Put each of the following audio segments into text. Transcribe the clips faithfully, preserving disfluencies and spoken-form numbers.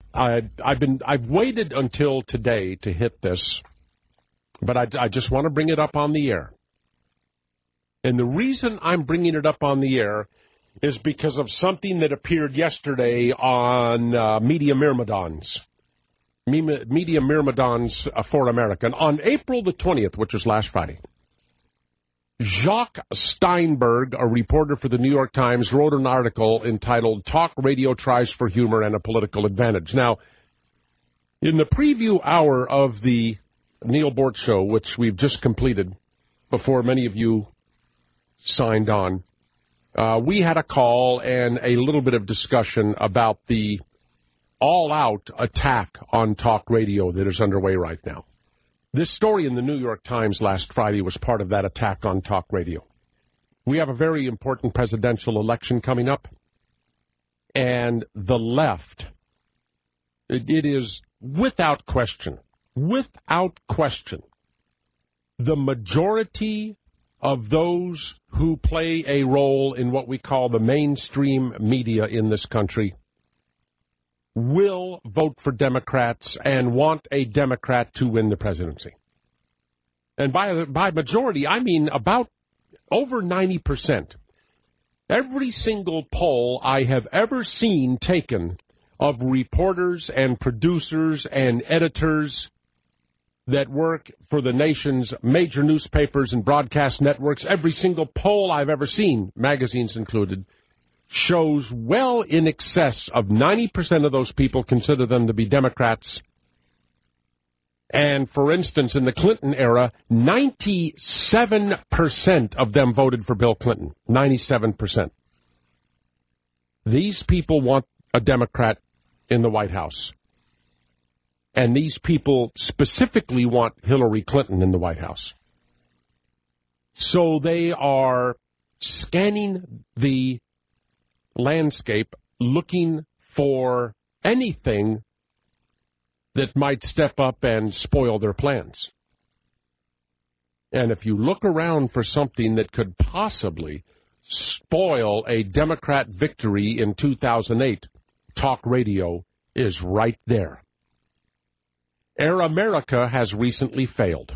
I, I've been I've waited until today to hit this, but I, I just want to bring it up on the air. And the reason I'm bringing it up on the air is because of something that appeared yesterday on uh, Media Myrmidons. Media Myrmidons uh, for America. And on April the twentieth, which was last Friday, Jacques Steinberg, a reporter for the New York Times, wrote an article entitled Talk Radio Tries for Humor and a Political Advantage. Now, in the preview hour of the Neil Bort Show, which we've just completed before many of you signed on, uh, we had a call and a little bit of discussion about the all-out attack on talk radio that is underway right now. This story in the New York Times last Friday was part of that attack on talk radio. We have a very important presidential election coming up, and the left, it, it is without question, without question, the majority of those who play a role in what we call the mainstream media in this country will vote for Democrats and want a Democrat to win the presidency. And by by majority, I mean about over ninety percent. Every single poll I have ever seen taken of reporters and producers and editors that work for the nation's major newspapers and broadcast networks, every single poll I've ever seen, magazines included, shows well in excess of ninety percent of those people consider them to be Democrats. And, for instance, in the Clinton era, ninety-seven percent of them voted for Bill Clinton. ninety-seven percent. These people want a Democrat in the White House. And these people specifically want Hillary Clinton in the White House. So they are scanning the landscape looking for anything that might step up and spoil their plans. And if you look around for something that could possibly spoil a Democrat victory in two thousand eight, talk radio is right there. Air America has recently failed.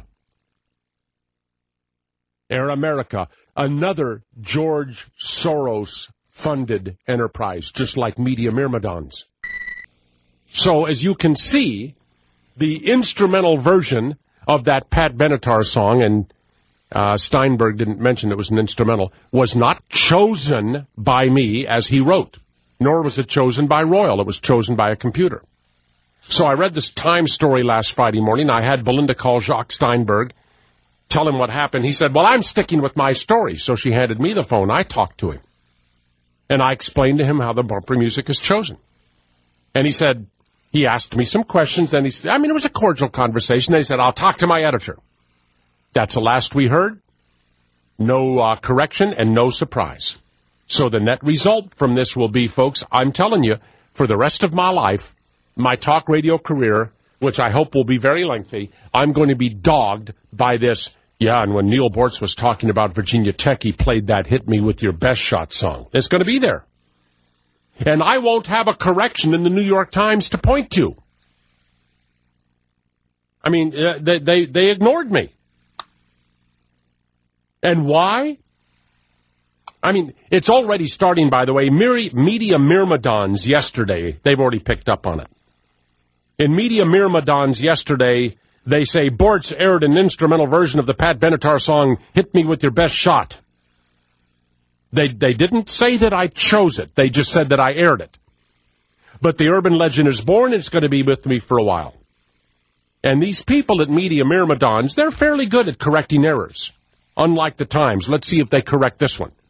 Air America, another George Soros-funded enterprise, just like Media Myrmidons. So, as you can see, the instrumental version of that Pat Benatar song, and uh, Steinberg didn't mention it was an instrumental, was not chosen by me as he wrote, nor was it chosen by Royal. It was chosen by a computer. So I read this Times story last Friday morning. I had Belinda call Jacques Steinberg, tell him what happened. He said, well, I'm sticking with my story. So she handed me the phone. I talked to him. And I explained to him how the bumper music is chosen. And he said, he asked me some questions. And he said, I mean, it was a cordial conversation. Then he said, I'll talk to my editor. That's the last we heard. No uh, correction and no surprise. So the net result from this will be, folks, I'm telling you, for the rest of my life, my talk radio career, which I hope will be very lengthy, I'm going to be dogged by this. Yeah, and when Neil Bortz was talking about Virginia Tech, he played that Hit Me With Your Best Shot song. It's going to be there. And I won't have a correction in the New York Times to point to. I mean, uh, they, they, they ignored me. And why? I mean, it's already starting, by the way. Media Myrmidons yesterday, they've already picked up on it. In Media Myrmidons yesterday, they say, Bortz aired an instrumental version of the Pat Benatar song, Hit Me With Your Best Shot. They they didn't say that I chose it. They just said that I aired it. But the urban legend is born. It's going to be with me for a while. And these people at Media Myrmidons, they're fairly good at correcting errors. Unlike the Times. Let's see if they correct this one.